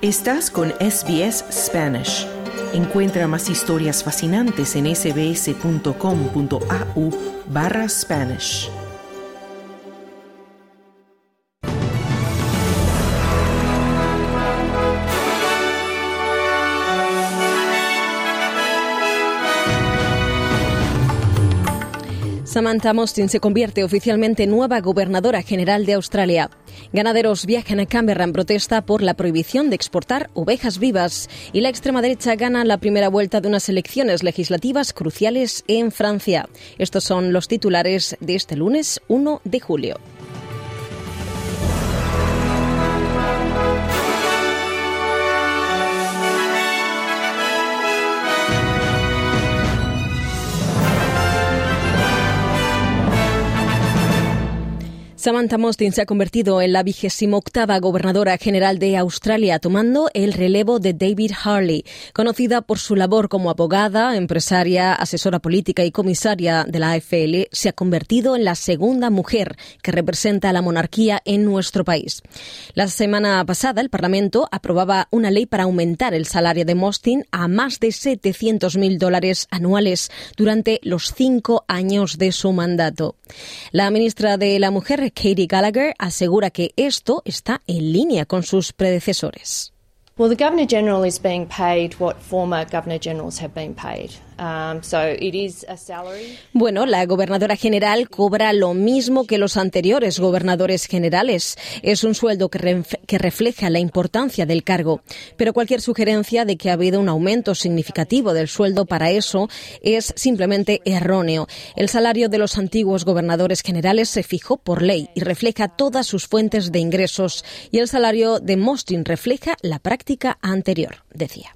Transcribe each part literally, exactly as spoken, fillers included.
Estás con S B S Spanish. Encuentra más historias fascinantes en sbs.com.au barra Spanish. Samantha Mostyn se convierte oficialmente en nueva gobernadora general de Australia. Ganaderos viajan a Canberra en protesta por la prohibición de exportar ovejas vivas y la extrema derecha gana la primera vuelta de unas elecciones legislativas cruciales en Francia. Estos son los titulares de este lunes uno de julio. Samantha Mostyn se ha convertido en la vigésima octava gobernadora general de Australia, tomando el relevo de David Harley. Conocida por su labor como abogada, empresaria, asesora política y comisaria de la A F L, se ha convertido en la segunda mujer que representa a la monarquía en nuestro país. La semana pasada, el Parlamento aprobaba una ley para aumentar el salario de Mostyn a más de setecientos mil dólares anuales durante los cinco años de su mandato. La ministra de la Mujer, Katie Gallagher, asegura que esto está en línea con sus predecesores. Well, the Governor-General is being paid what former Governor-Generals have been paid. Um, so it is a salary. Bueno, la gobernadora general cobra lo mismo que los anteriores gobernadores generales. Es un sueldo que, ref- que refleja la importancia del cargo. Pero cualquier sugerencia de que ha habido un aumento significativo del sueldo para eso es simplemente erróneo. El salario de los antiguos gobernadores generales se fijó por ley y refleja todas sus fuentes de ingresos. Y el salario de Mostyn refleja la práctica anterior, decía.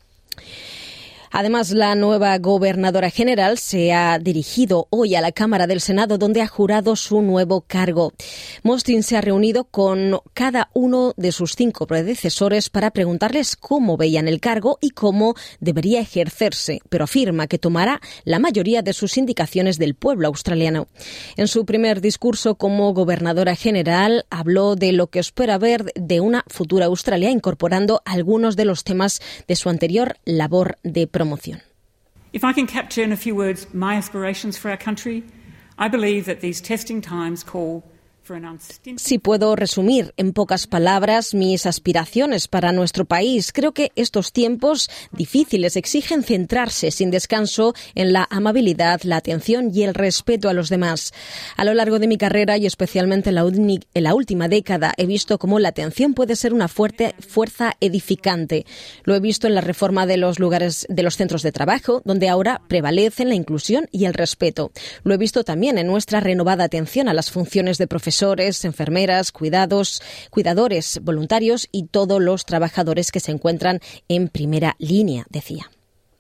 Además, la nueva gobernadora general se ha dirigido hoy a la Cámara del Senado, donde ha jurado su nuevo cargo. Mostyn se ha reunido con cada uno de sus cinco predecesores para preguntarles cómo veían el cargo y cómo debería ejercerse, pero afirma que tomará la mayoría de sus indicaciones del pueblo australiano. En su primer discurso como gobernadora general, habló de lo que espera ver de una futura Australia, incorporando algunos de los temas de su anterior labor de promoción. If I can capture in a few words my aspirations for our country, I believe that these testing times call for an unstinted... Si puedo resumir en pocas palabras mis aspiraciones para nuestro país, creo que estos tiempos difíciles exigen centrarse sin descanso en la amabilidad, la atención y el respeto a los demás. A lo largo de mi carrera y especialmente en la, uni- en la última década he visto cómo la atención puede ser una fuerte fuerza edificante. Lo he visto en la reforma de los lugares de los centros de trabajo, donde ahora prevalecen la inclusión y el respeto. Lo he visto también en nuestra renovada atención a las funciones de profesores, enfermeras, cuidados, cuidadores, voluntarios y todos los trabajadores que se encuentran en primera línea, decía.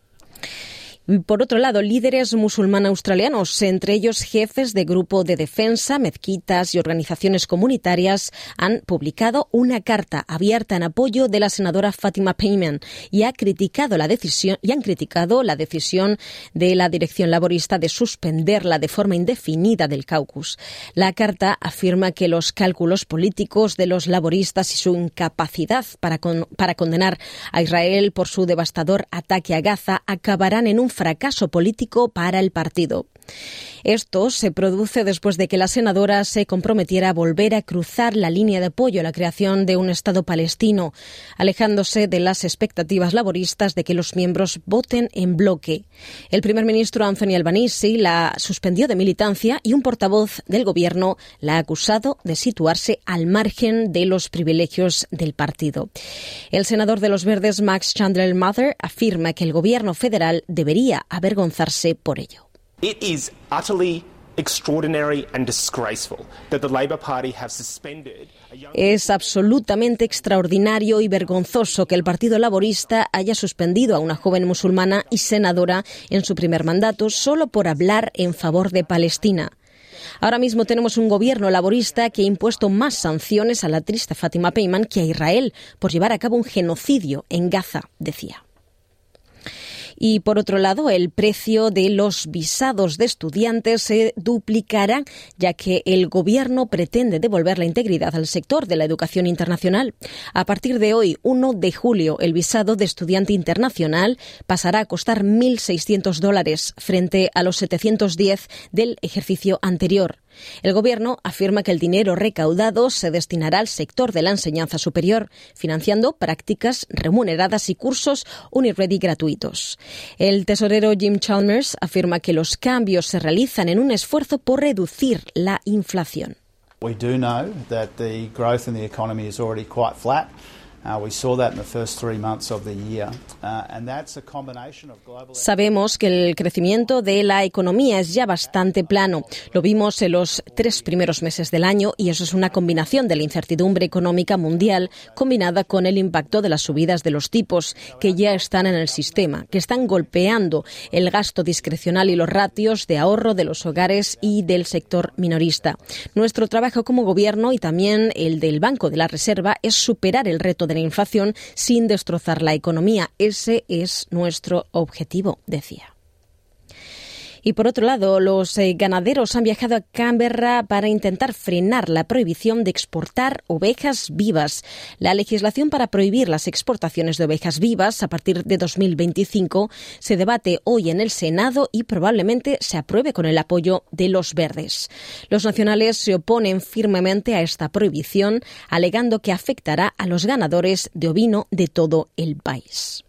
Por otro lado, líderes musulmanes australianos, entre ellos jefes de grupo de defensa, mezquitas y organizaciones comunitarias, han publicado una carta abierta en apoyo de la senadora Fatima Payman y ha criticado la decisión y han criticado la decisión de la dirección laborista de suspenderla de forma indefinida del caucus. La carta afirma que los cálculos políticos de los laboristas y su incapacidad para con, para condenar a Israel por su devastador ataque a Gaza acabarán en un fracaso político para el partido. Esto se produce después de que la senadora se comprometiera a volver a cruzar la línea de apoyo a la creación de un Estado palestino, alejándose de las expectativas laboristas de que los miembros voten en bloque. El primer ministro Anthony Albanese la suspendió de militancia y un portavoz del gobierno la ha acusado de situarse al margen de los privilegios del partido. El senador de los Verdes, Max Chandler-Mather, afirma que el gobierno federal debería avergonzarse por ello. It is utterly extraordinary and disgraceful that the Labor Party have suspended a young... Es absolutamente extraordinario y vergonzoso que el Partido Laborista haya suspendido a una joven musulmana y senadora en su primer mandato solo por hablar en favor de Palestina. Ahora mismo tenemos un gobierno laborista que ha impuesto más sanciones a la triste Fatima Payman que a Israel por llevar a cabo un genocidio en Gaza, decía. Y por otro lado, el precio de los visados de estudiantes se duplicará, ya que el Gobierno pretende devolver la integridad al sector de la educación internacional. A partir de hoy, primero de julio, el visado de estudiante internacional pasará a costar mil seiscientos dólares frente a los setecientos diez del ejercicio anterior. El Gobierno afirma que el dinero recaudado se destinará al sector de la enseñanza superior, financiando prácticas remuneradas y cursos UniReady gratuitos. El tesorero Jim Chalmers afirma que los cambios se realizan en un esfuerzo por reducir la inflación. We do know that the growth in the economy is already quite flat. Sabemos que el crecimiento de la economía es ya bastante plano. Lo vimos en los tres primeros meses del año y eso es una combinación de la incertidumbre económica mundial combinada con el impacto de las subidas de los tipos que ya están en el sistema, que están golpeando el gasto discrecional y los ratios de ahorro de los hogares y del sector minorista. Nuestro trabajo como Gobierno y también el del Banco de la Reserva es superar el reto de la inflación sin destrozar la economía. Ese es nuestro objetivo, decía. Y por otro lado, los eh, ganaderos han viajado a Canberra para intentar frenar la prohibición de exportar ovejas vivas. La legislación para prohibir las exportaciones de ovejas vivas a partir de dos mil veinticinco se debate hoy en el Senado y probablemente se apruebe con el apoyo de los Verdes. Los nacionales se oponen firmemente a esta prohibición, alegando que afectará a los ganadores de ovino de todo el país.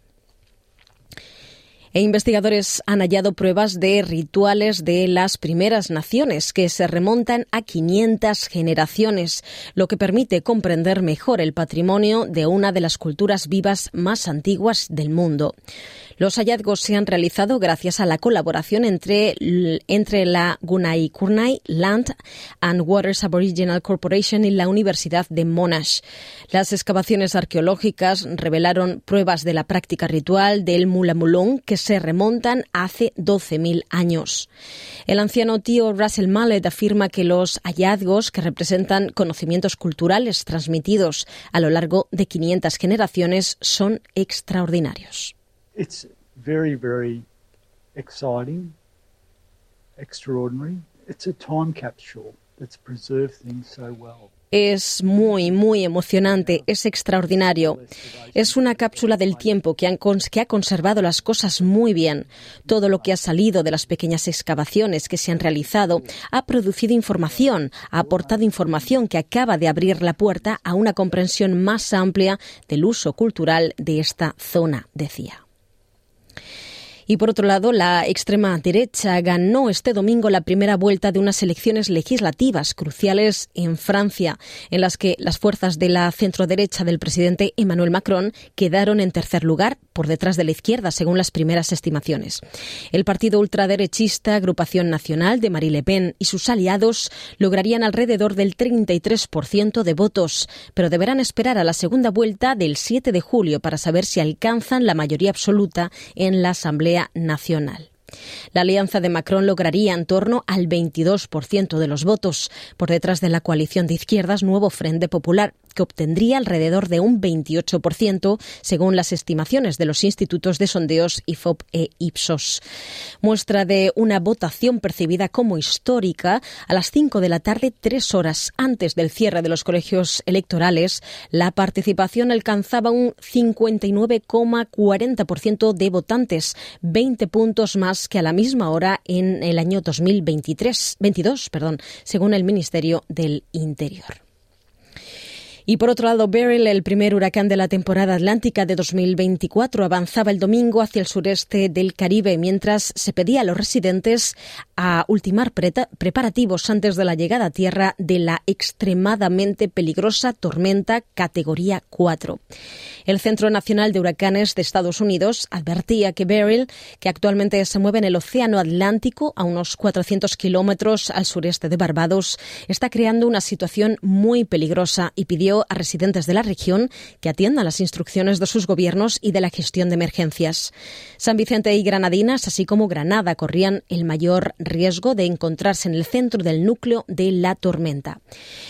E investigadores han hallado pruebas de rituales de las primeras naciones que se remontan a quinientas generaciones, lo que permite comprender mejor el patrimonio de una de las culturas vivas más antiguas del mundo. Los hallazgos se han realizado gracias a la colaboración entre, entre la Gunai Kurnai Land and Waters Aboriginal Corporation y la Universidad de Monash. Las excavaciones arqueológicas revelaron pruebas de la práctica ritual del Mulamulong que se remontan hace doce mil años. El anciano tío Russell Mallet afirma que los hallazgos, que representan conocimientos culturales transmitidos a lo largo de quinientas generaciones, son extraordinarios. It's very, very exciting, extraordinary. It's a time capsule that's preserved things so well. Es muy, muy emocionante, es extraordinario. Es una cápsula del tiempo que, han cons- que ha conservado las cosas muy bien. Todo lo que ha salido de las pequeñas excavaciones que se han realizado ha producido información, ha aportado información que acaba de abrir la puerta a una comprensión más amplia del uso cultural de esta zona, decía. Y por otro lado, la extrema derecha ganó este domingo la primera vuelta de unas elecciones legislativas cruciales en Francia, en las que las fuerzas de la centroderecha del presidente Emmanuel Macron quedaron en tercer lugar, por detrás de la izquierda, según las primeras estimaciones. El partido ultraderechista Agrupación Nacional de Marine Le Pen y sus aliados lograrían alrededor del treinta y tres por ciento de votos, pero deberán esperar a la segunda vuelta del siete de julio para saber si alcanzan la mayoría absoluta en la Asamblea Nacional. La alianza de Macron lograría en torno al veintidós por ciento de los votos, por detrás de la coalición de izquierdas Nuevo Frente Popular, que obtendría alrededor de un veintiocho por ciento, según las estimaciones de los institutos de sondeos I F O P e Ipsos. Muestra de una votación percibida como histórica, a las cinco de la tarde, tres horas antes del cierre de los colegios electorales, la participación alcanzaba un cincuenta y nueve coma cuarenta por ciento de votantes, veinte puntos más que a la misma hora en el año dos mil veintitrés, veintidós, perdón, según el Ministerio del Interior. Y por otro lado, Beryl, el primer huracán de la temporada atlántica de dos mil veinticuatro, avanzaba el domingo hacia el sureste del Caribe, mientras se pedía a los residentes a ultimar pre- preparativos antes de la llegada a tierra de la extremadamente peligrosa tormenta categoría cuatro. El Centro Nacional de Huracanes de Estados Unidos advertía que Beryl, que actualmente se mueve en el Océano Atlántico a unos cuatrocientos kilómetros al sureste de Barbados, está creando una situación muy peligrosa y pidió a residentes de la región que atiendan las instrucciones de sus gobiernos y de la gestión de emergencias. San Vicente y Granadinas, así como Granada, corrían el mayor riesgo de encontrarse en el centro del núcleo de la tormenta.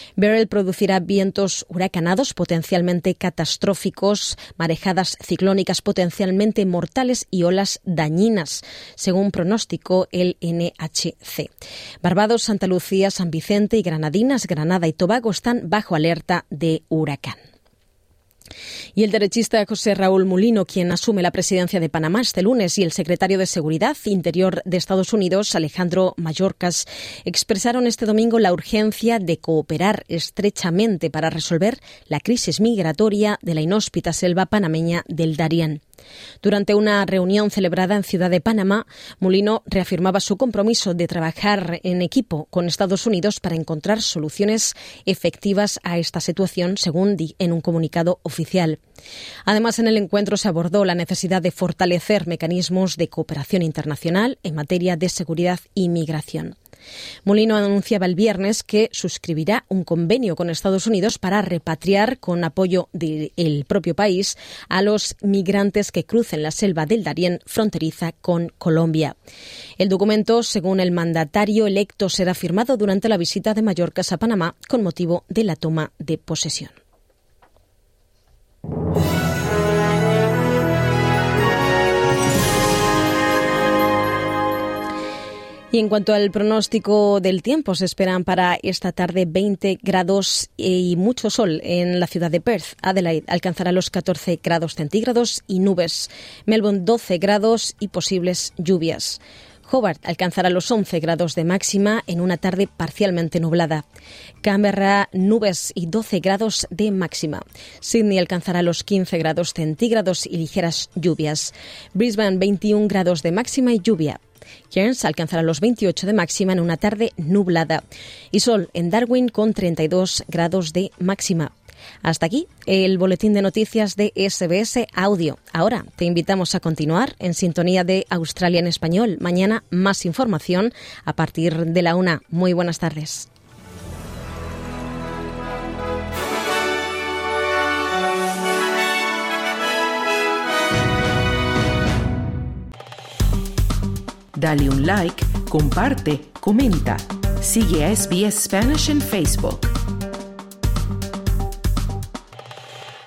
Beryl producirá vientos huracanados potencialmente catastróficos, marejadas ciclónicas potencialmente mortales y olas dañinas, según pronóstico el N H C. Barbados, Santa Lucía, San Vicente y Granadinas, Granada y Tobago están bajo alerta de huracán. Y el derechista José Raúl Mulino, quien asume la presidencia de Panamá este lunes, y el secretario de Seguridad Interior de Estados Unidos, Alejandro Mayorkas, expresaron este domingo la urgencia de cooperar estrechamente para resolver la crisis migratoria de la inhóspita selva panameña del Darién. Durante una reunión celebrada en Ciudad de Panamá, Mulino reafirmaba su compromiso de trabajar en equipo con Estados Unidos para encontrar soluciones efectivas a esta situación, según di en un comunicado oficial. Además, en el encuentro se abordó la necesidad de fortalecer mecanismos de cooperación internacional en materia de seguridad y migración. Mulino anunciaba el viernes que suscribirá un convenio con Estados Unidos para repatriar, con apoyo del propio país, a los migrantes que crucen la selva del Darién fronteriza con Colombia. El documento, según el mandatario electo, será firmado durante la visita de Mayorkas a Panamá con motivo de la toma de posesión. Y en cuanto al pronóstico del tiempo, se esperan para esta tarde veinte grados y mucho sol en la ciudad de Perth. Adelaide alcanzará los catorce grados centígrados y nubes. Melbourne doce grados y posibles lluvias. Hobart alcanzará los once grados de máxima en una tarde parcialmente nublada. Canberra, nubes y doce grados de máxima. Sydney alcanzará los quince grados centígrados y ligeras lluvias. Brisbane, veintiún grados de máxima y lluvia. Cairns alcanzará los veintiocho de máxima en una tarde nublada. Y sol en Darwin con treinta y dos grados de máxima. Hasta aquí el boletín de noticias de S B S Audio. Ahora te invitamos a continuar en sintonía de Australia en Español. Mañana más información a partir de la una. Muy buenas tardes. Dale un like, comparte, comenta. Sigue a S B S Spanish en Facebook.